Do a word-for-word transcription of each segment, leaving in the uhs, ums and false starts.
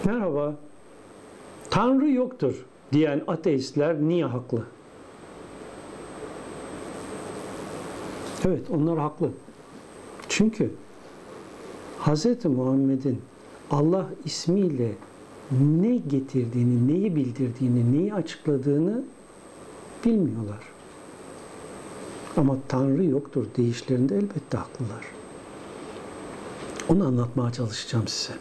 Merhaba. Tanrı yoktur diyen ateistler niye haklı? Evet, onlar haklı. Çünkü Hz. Muhammed'in Allah ismiyle ne getirdiğini, neyi bildirdiğini, neyi açıkladığını bilmiyorlar. Ama Tanrı yoktur deyişlerinde elbette haklılar. Onu anlatmaya çalışacağım size.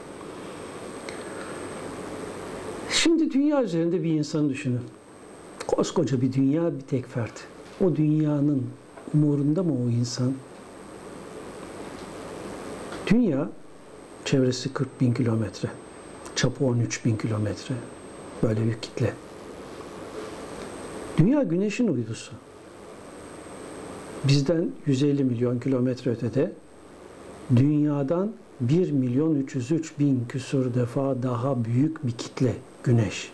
Şimdi dünya üzerinde bir insanı düşünün. Koskoca bir dünya, bir tek fert. O dünyanın umurunda mı o insan? Dünya çevresi kırk bin kilometre, çapı on üç bin kilometre. Böyle bir kitle. Dünya güneşin uydusu. Bizden yüz elli milyon kilometre ötede, dünyadan bir milyon üç yüz üç bin küsur defa daha büyük bir kitle güneş.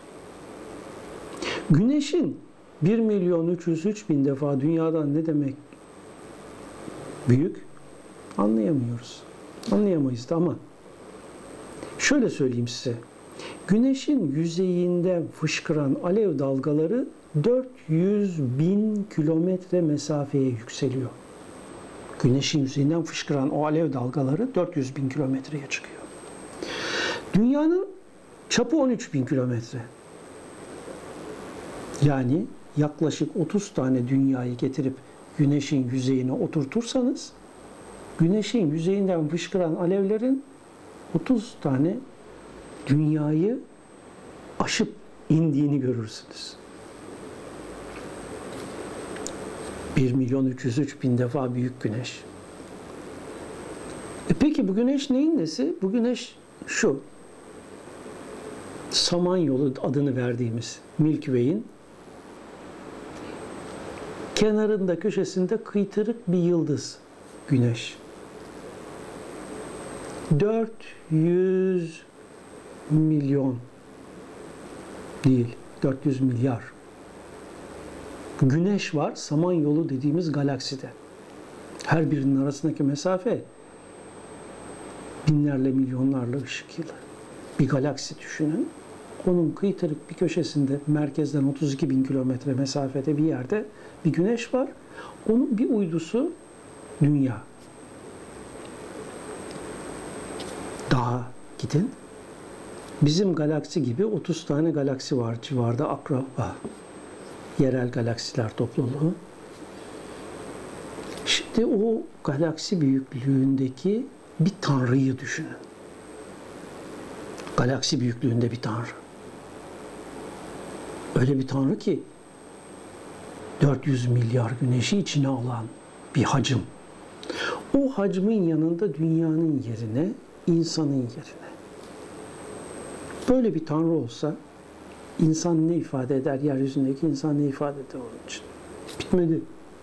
Güneşin bir milyon üç yüz üç bin defa dünyadan ne demek büyük? Anlayamıyoruz. Anlayamayız da ama şöyle söyleyeyim size. Güneşin yüzeyinden fışkıran alev dalgaları dört yüz bin kilometre mesafeye yükseliyor. Güneşin yüzeyinden fışkıran o alev dalgaları dört yüz bin kilometreye çıkıyor. Dünyanın çapı on üç bin kilometre. Yani yaklaşık otuz tane dünyayı getirip güneşin yüzeyine oturtursanız, güneşin yüzeyinden fışkıran alevlerin otuz tane dünyayı aşıp indiğini görürsünüz. bir milyon üç yüz üç bin defa büyük güneş. E peki bu güneş neyin nesi? Bu güneş şu. Samanyolu adını verdiğimiz Milky Way'in kenarında, köşesinde kıytırık bir yıldız güneş. dört yüz milyon değil, dört yüz milyar güneş var Samanyolu dediğimiz galakside. Her birinin arasındaki mesafe binlerle, milyonlarla ışık yılı. Bir galaksi düşünün. Onun kıytırık bir köşesinde, merkezden otuz iki bin kilometre mesafede bir yerde bir güneş var. Onun bir uydusu Dünya. Daha gidin. Bizim galaksi gibi otuz tane galaksi var civarda, akraba. Yerel galaksiler topluluğu. Şimdi o galaksi büyüklüğündeki bir tanrıyı düşünün. Galaksi büyüklüğünde bir tanrı. Öyle bir tanrı ki dört yüz milyar güneşi içine alan bir hacim. O hacmin yanında dünyanın yerine, insanın yerine. Böyle bir tanrı olsa İnsan ne ifade eder? Yeryüzündeki insan ne ifade eder onun için? Bitmedi.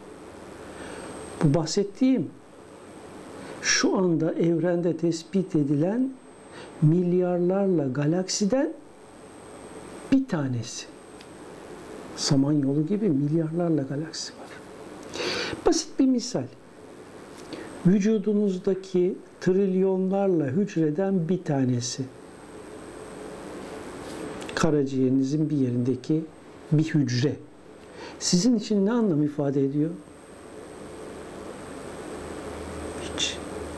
Bu bahsettiğim şu anda evrende tespit edilen milyarlarla galaksiden bir tanesi. Samanyolu gibi milyarlarla galaksi var. Basit bir misal. Vücudunuzdaki trilyonlarla hücreden bir tanesi. Karaciğerinizin bir yerindeki bir hücre. Sizin için ne anlam ifade ediyor? Hiç.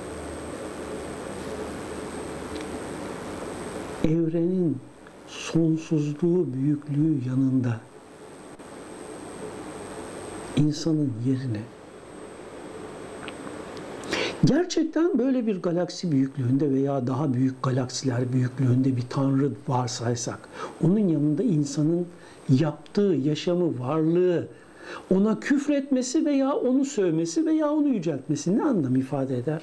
Evrenin sonsuzluğu, büyüklüğü yanında insanın yerine gerçekten böyle bir galaksi büyüklüğünde veya daha büyük galaksiler büyüklüğünde bir tanrı varsaysak, onun yanında insanın yaptığı yaşamı, varlığı, ona küfretmesi veya onu sövmesi veya onu yüceltmesi ne anlam ifade eder?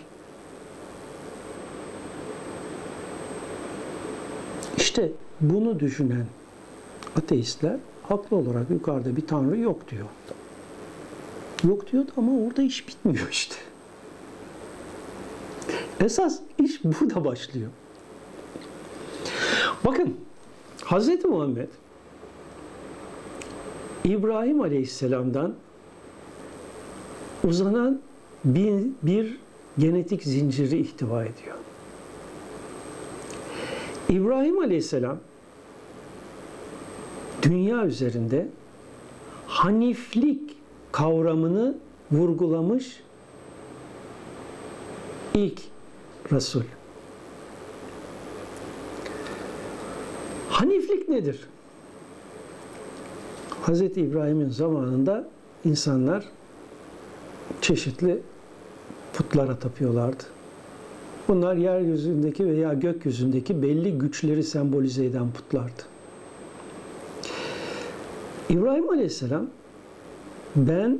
İşte bunu düşünen ateistler haklı olarak yukarıda bir tanrı yok diyor. Yok diyor ama orada iş bitmiyor işte. Esas iş burada başlıyor. Bakın, Hz. Muhammed İbrahim Aleyhisselam'dan uzanan bir, bir genetik zinciri ihtiva ediyor. İbrahim Aleyhisselam dünya üzerinde haniflik kavramını vurgulamış ilk Resul. Haniflik nedir? Hazreti İbrahim'in zamanında insanlar çeşitli putlara tapıyorlardı. Bunlar yeryüzündeki veya gökyüzündeki belli güçleri sembolize eden putlardı. İbrahim Aleyhisselam, ben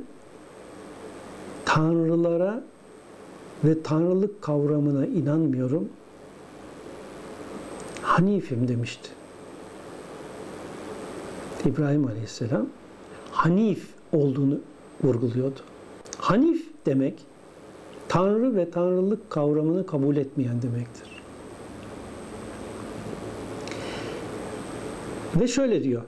tanrılara ve tanrılık kavramına inanmıyorum, hanifim demişti. İbrahim Aleyhisselam hanif olduğunu vurguluyordu. Hanif demek, tanrı ve tanrılık kavramını kabul etmeyen demektir. Ve şöyle diyor: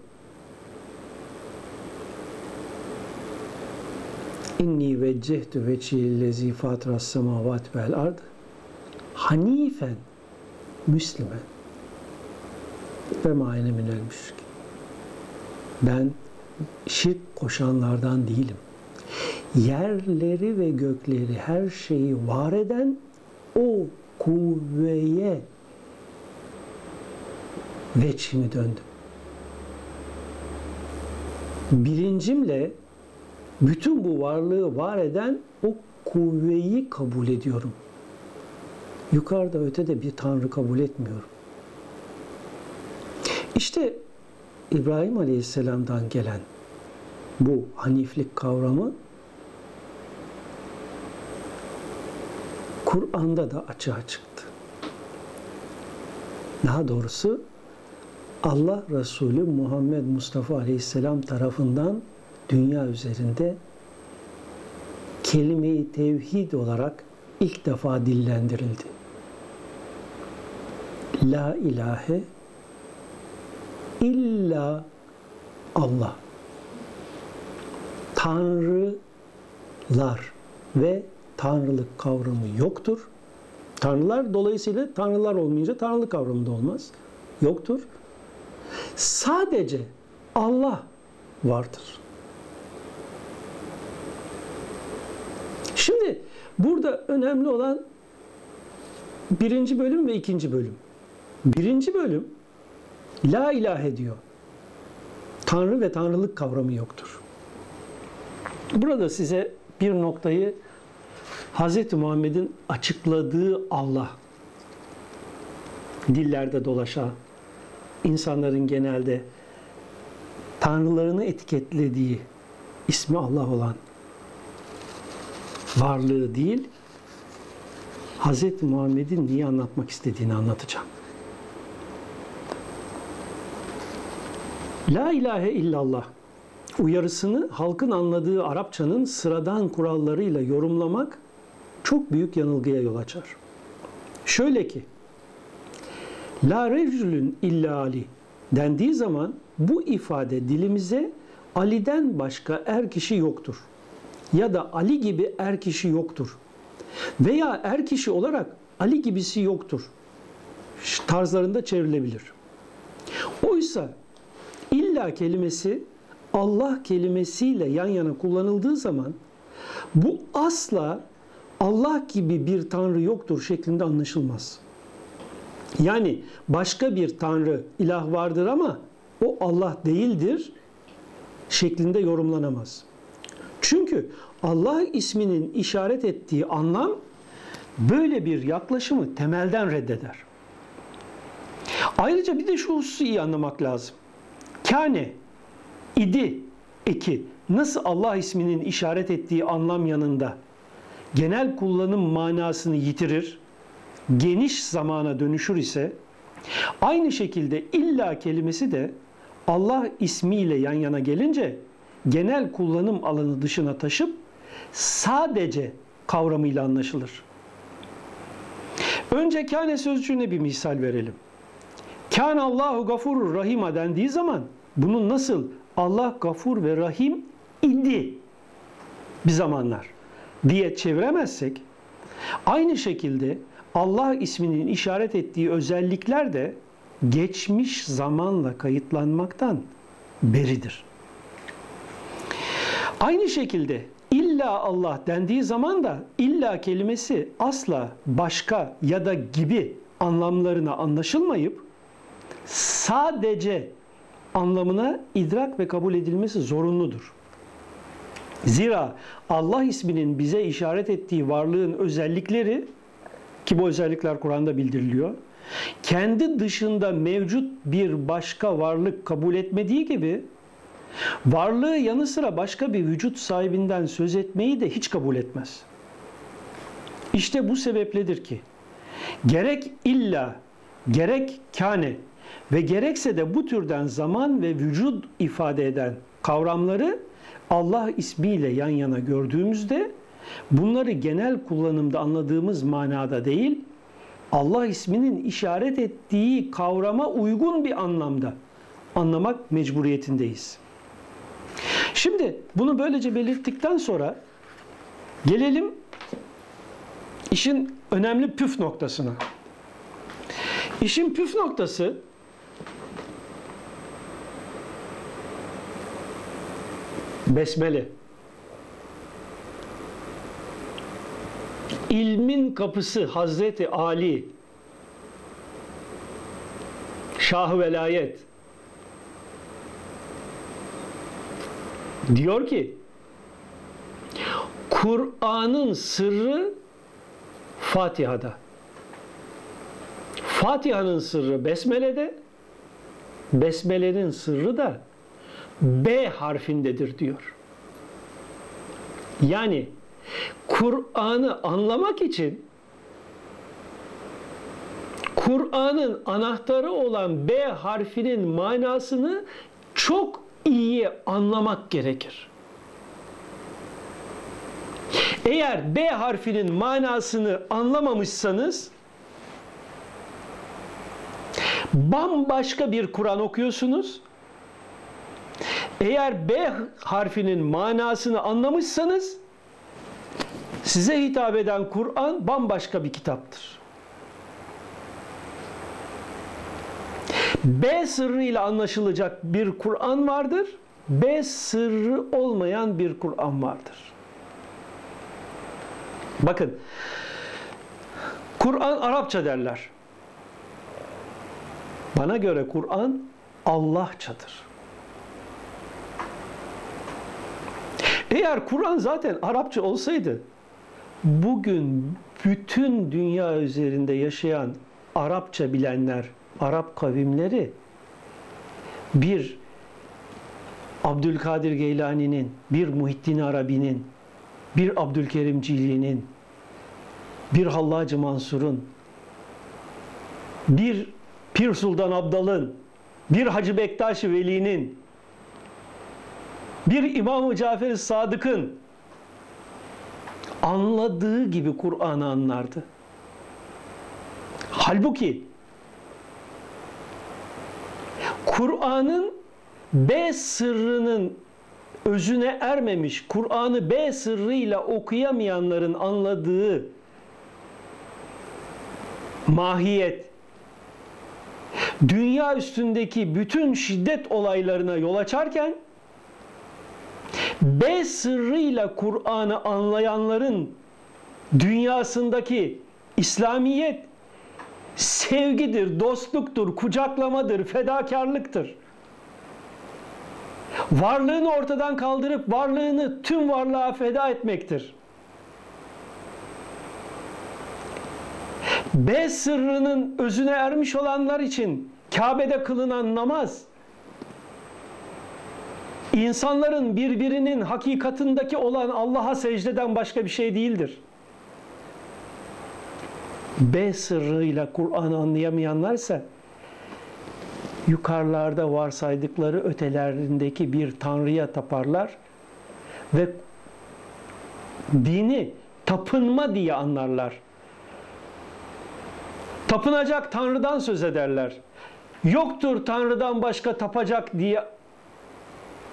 İnni veccehtu vecihillezî fâtiras semâvâti vel ard hanifen müslimen ve mâ ene minel müşrik. Ben şirk koşanlardan değilim. Yerleri ve gökleri, her şeyi var eden o kuvveye veçhimi döndüm. Bilincimle bütün bu varlığı var eden o kuvveyi kabul ediyorum. Yukarıda ötede bir tanrı kabul etmiyorum. İşte İbrahim Aleyhisselam'dan gelen bu haniflik kavramı Kur'an'da da açığa çıktı. Daha doğrusu Allah Resulü Muhammed Mustafa Aleyhisselam tarafından dünya üzerinde kelime-i tevhid olarak ilk defa dillendirildi. La ilahe illa Allah. Tanrılar ve tanrılık kavramı yoktur. Tanrılar dolayısıyla tanrılar olmayınca tanrılık kavramı da olmaz. Yoktur. Sadece Allah vardır. Şimdi burada önemli olan birinci bölüm ve ikinci bölüm. Birinci bölüm La ilahe diyor. Tanrı ve tanrılık kavramı yoktur. Burada size bir noktayı Hz. Muhammed'in açıkladığı Allah, dillerde dolaşan, insanların genelde tanrılarını etiketlediği ismi Allah olan varlığı değil, Hz. Muhammed'in niye anlatmak istediğini anlatacağım. La ilahe illallah uyarısını halkın anladığı Arapçanın sıradan kurallarıyla yorumlamak çok büyük yanılgıya yol açar. Şöyle ki, La rejülün illa Ali dendiği zaman bu ifade dilimize Ali'den başka er kişi yoktur. Ya da Ali gibi er kişi yoktur. Veya er kişi olarak Ali gibisi yoktur tarzlarında çevrilebilir. Oysa illa kelimesi Allah kelimesiyle yan yana kullanıldığı zaman bu asla Allah gibi bir tanrı yoktur şeklinde anlaşılmaz. Yani başka bir tanrı, ilah vardır ama o Allah değildir şeklinde yorumlanamaz. Çünkü Allah isminin işaret ettiği anlam böyle bir yaklaşımı temelden reddeder. Ayrıca bir de şu hususu iyi anlamak lazım. Kâne, idi, eki nasıl Allah isminin işaret ettiği anlam yanında genel kullanım manasını yitirir, geniş zamana dönüşür ise aynı şekilde illa kelimesi de Allah ismiyle yan yana gelince genel kullanım alanı dışına taşıp sadece kavramıyla anlaşılır. Önce kâne sözcüğüne bir misal verelim. Kâne Allahu gafurur rahima dendiği zaman bunun nasıl Allah gafur ve rahim idi bir zamanlar diye çeviremezsek, aynı şekilde Allah isminin işaret ettiği özellikler de geçmiş zamanla kayıtlanmaktan beridir. Aynı şekilde illa Allah dendiği zaman da illa kelimesi asla başka ya da gibi anlamlarına anlaşılmayıp sadece anlamına idrak ve kabul edilmesi zorunludur. Zira Allah isminin bize işaret ettiği varlığın özellikleri, ki bu özellikler Kur'an'da bildiriliyor, kendi dışında mevcut bir başka varlık kabul etmediği gibi varlığı yanı sıra başka bir vücut sahibinden söz etmeyi de hiç kabul etmez. İşte bu sebepledir ki gerek illa, gerek kâne ve gerekse de bu türden zaman ve vücut ifade eden kavramları Allah ismiyle yan yana gördüğümüzde bunları genel kullanımda anladığımız manada değil, Allah isminin işaret ettiği kavrama uygun bir anlamda anlamak mecburiyetindeyiz. Şimdi bunu böylece belirttikten sonra gelelim işin önemli püf noktasına. İşin püf noktası Besmele. İlmin kapısı Hazreti Ali, Şah-ı Velayet diyor ki Kur'an'ın sırrı Fatiha'da. Fatiha'nın sırrı Besmele'de, Besmele'nin sırrı da B harfindedir diyor. Yani Kur'an'ı anlamak için Kur'an'ın anahtarı olan B harfinin manasını çok iyi anlamak gerekir. Eğer B harfinin manasını anlamamışsanız bambaşka bir Kur'an okuyorsunuz. Eğer B harfinin manasını anlamışsanız size hitap eden Kur'an bambaşka bir kitaptır. B sırrıyla anlaşılacak bir Kur'an vardır. B sırrı olmayan bir Kur'an vardır. Bakın, Kur'an Arapça derler. Bana göre Kur'an Allahçadır. Eğer Kur'an zaten Arapça olsaydı, bugün bütün dünya üzerinde yaşayan Arapça bilenler, Arap kavimleri bir Abdülkadir Geylani'nin, bir Muhittin Arabi'nin, bir Abdülkerim Cili'nin, bir Hallacı Mansur'un, bir Pir Sultan Abdal'ın, bir Hacı Bektaş-ı Veli'nin, bir İmam-ı Cafer-i Sadık'ın anladığı gibi Kur'an'ı anlardı. Halbuki Kur'an'ın B sırrının özüne ermemiş, Kur'an'ı B sırrıyla okuyamayanların anladığı mahiyet, dünya üstündeki bütün şiddet olaylarına yol açarken, B sırrıyla Kur'an'ı anlayanların dünyasındaki İslamiyet sevgidir, dostluktur, kucaklamadır, fedakarlıktır. Varlığını ortadan kaldırıp varlığını tüm varlığa feda etmektir. B sırrının özüne ermiş olanlar için Kabe'de kılınan namaz, İnsanların birbirinin hakikatindeki olan Allah'a secdeden başka bir şey değildir. B sırrıyla Kur'an'ı anlayamayanlarsa yukarılarda varsaydıkları ötelerindeki bir tanrıya taparlar ve dini tapınma diye anlarlar. Tapınacak tanrıdan söz ederler. Yoktur tanrıdan başka tapacak diye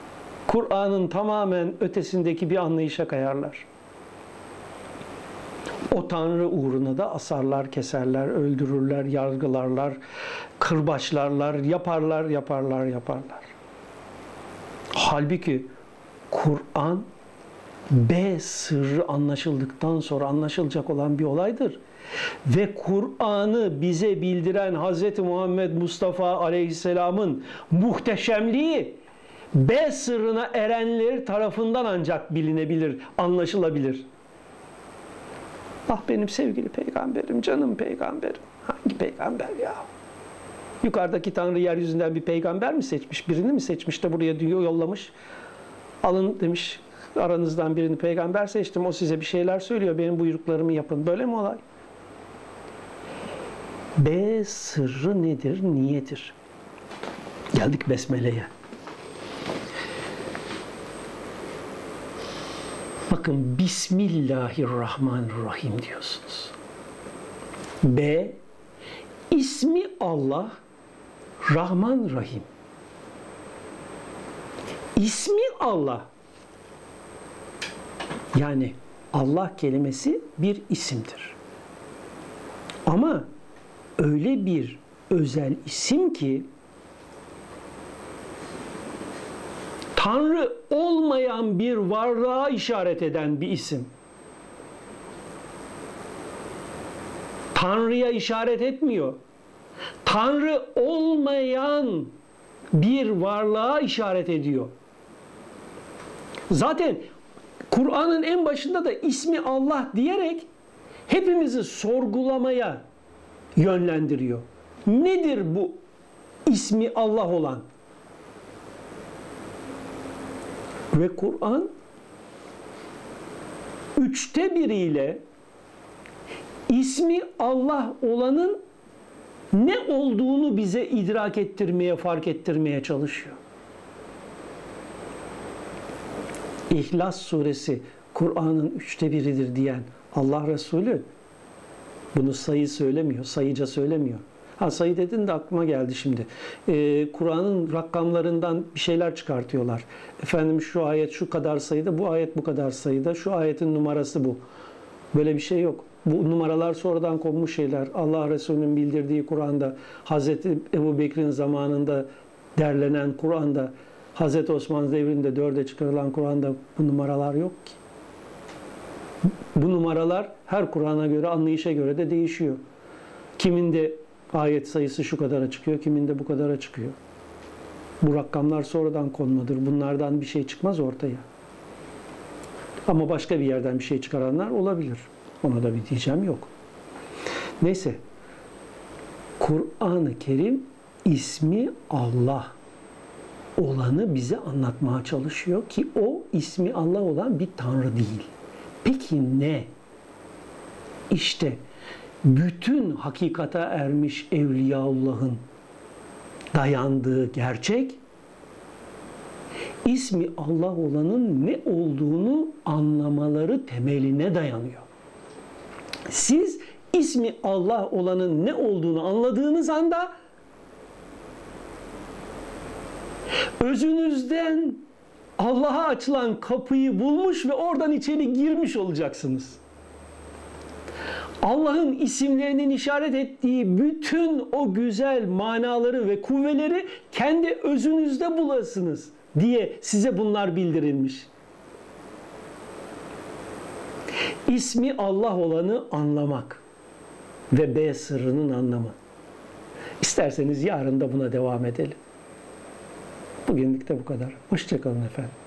Kur'an'ın tamamen ötesindeki bir anlayışa kayarlar. O Tanrı uğruna da asarlar, keserler, öldürürler, yargılarlar, kırbaçlarlar, yaparlar, yaparlar, yaparlar. Halbuki Kur'an B sırrı anlaşıldıktan sonra anlaşılacak olan bir olaydır. Ve Kur'an'ı bize bildiren Hz. Muhammed Mustafa Aleyhisselam'ın muhteşemliği B sırrına erenler tarafından ancak bilinebilir, anlaşılabilir. Ah benim sevgili peygamberim, canım peygamberim. Hangi peygamber ya? Yukarıdaki Tanrı yeryüzünden bir peygamber mi seçmiş? Birini mi seçmiş de buraya diyor, yollamış? Alın demiş, aranızdan birini peygamber seçtim. O size bir şeyler söylüyor. Benim buyruklarımı yapın. Böyle mi olay? B sırrı nedir? Niyedir? Geldik Besmele'ye. Bakın Bismillahirrahmanirrahim diyorsunuz. B ismi Allah Rahman Rahim. İsmi Allah. Yani Allah kelimesi bir isimdir. Ama öyle bir özel isim ki Tanrı olmayan bir varlığa işaret eden bir isim. Tanrı'ya işaret etmiyor. Tanrı olmayan bir varlığa işaret ediyor. Zaten Kur'an'ın en başında da ismi Allah diyerek hepimizi sorgulamaya yönlendiriyor. Nedir bu ismi Allah olan? Ve Kur'an üçte biriyle ismi Allah olanın ne olduğunu bize idrak ettirmeye, fark ettirmeye çalışıyor. İhlas suresi Kur'an'ın üçte biridir diyen Allah Resulü bunu sayı söylemiyor, sayıca söylemiyor. Ha sayı dedin de aklıma geldi şimdi. Ee, Kur'an'ın rakamlarından bir şeyler çıkartıyorlar. Efendim şu ayet şu kadar sayıda, bu ayet bu kadar sayıda, şu ayetin numarası bu. Böyle bir şey yok. Bu numaralar sonradan konmuş şeyler. Allah Resulü'nün bildirdiği Kur'an'da, Hazreti Ebu Bekir'in zamanında derlenen Kur'an'da, Hazreti Osman devrinde dörde çıkarılan Kur'an'da bu numaralar yok ki. Bu numaralar her Kur'an'a göre, anlayışa göre de değişiyor. Kiminde ayet sayısı şu kadara çıkıyor, kiminde bu kadara çıkıyor. Bu rakamlar sonradan konmadır. Bunlardan bir şey çıkmaz ortaya. Ama başka bir yerden bir şey çıkaranlar olabilir. Ona da bir diyeceğim yok. Neyse. Kur'an-ı Kerim ismi Allah olanı bize anlatmaya çalışıyor ki o ismi Allah olan bir Tanrı değil. Peki ne? İşte bütün hakikate ermiş Evliyaullah'ın dayandığı gerçek, ismi Allah olanın ne olduğunu anlamaları temeline dayanıyor. Siz ismi Allah olanın ne olduğunu anladığınız anda özünüzden Allah'a açılan kapıyı bulmuş ve oradan içeri girmiş olacaksınız. Allah'ın isimlerinin işaret ettiği bütün o güzel manaları ve kuvveleri kendi özünüzde bulasınız diye size bunlar bildirilmiş. İsmi Allah olanı anlamak ve B sırrının anlamı. İsterseniz yarın da buna devam edelim. Bugünlük de bu kadar. Hoşça kalın efendim.